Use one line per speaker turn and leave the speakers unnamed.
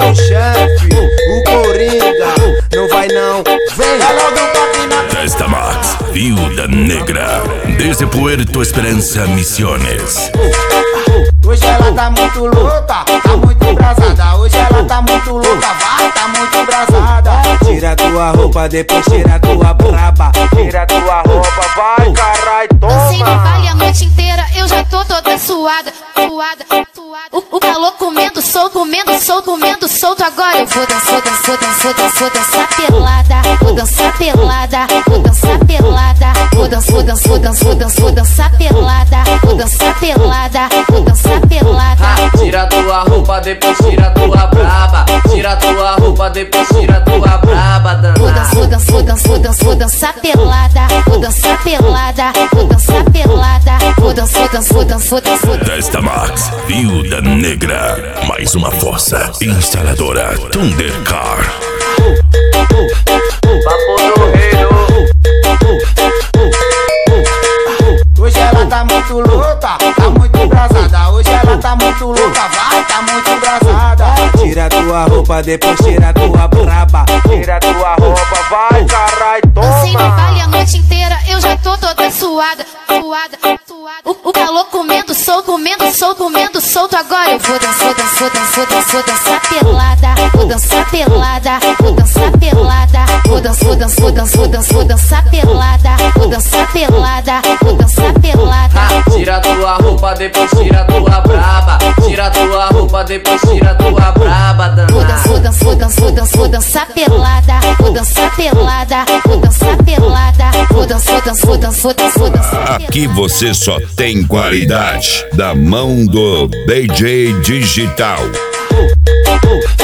o chefe, o Coringa. Não vai não, vem.
Testa Max, Viuda Negra, desde Puerto Esperança, Misiones.
Hoje ela tá muito louca, tá muito embrasada. Hoje ela tá muito louca, vai, tá muito embrasada. Tira tua roupa, depois tira tua braba. Tira tua roupa, vai, carai, toma.
Sem no baile a noite inteira, eu já tô toda suada, suada, suada. O calor comendo solto. Agora eu vou dançar pelada. Vou dançar pelada, vou dançar pelada. Vou dançar pelada. Vou dançar pelada, vou dançar pelada.
Tira tua roupa, depois tira tua braba. Tira tua roupa, depois tira tua braba, danada.
Vou dançar pelada. Vou dançar pelada. Vou dançar pelada. Vou dançar.
Testa Max, Viuda Negra, mais uma força. Instaladora Thundercar.
Papo do reino.
Hoje ela tá muito louca, tá muito embrasada. Hoje ela tá muito louca, vai, tá muito embrasada. Tira tua roupa, depois tira tua braba. Tira tua roupa, vai, carai,
Sem no
toma.
baile a noite inteira, eu já tô toda suada, suada. O calor comendo solto. Agora eu vou dançar pelada. Vou dançar pelada. Vou dançar pelada. Vou dançar pelada. Vou dançar pelada. Vou dançar pelada.
Tira tua roupa, depois tira tua braba. Tira tua roupa, depois tira tua braba, danada.
Vou dançar pelada. Vou dançar pelada. Vou dançar pelada. Vou dançar.
Aqui você só tem qualidade da mão do DJ Digital.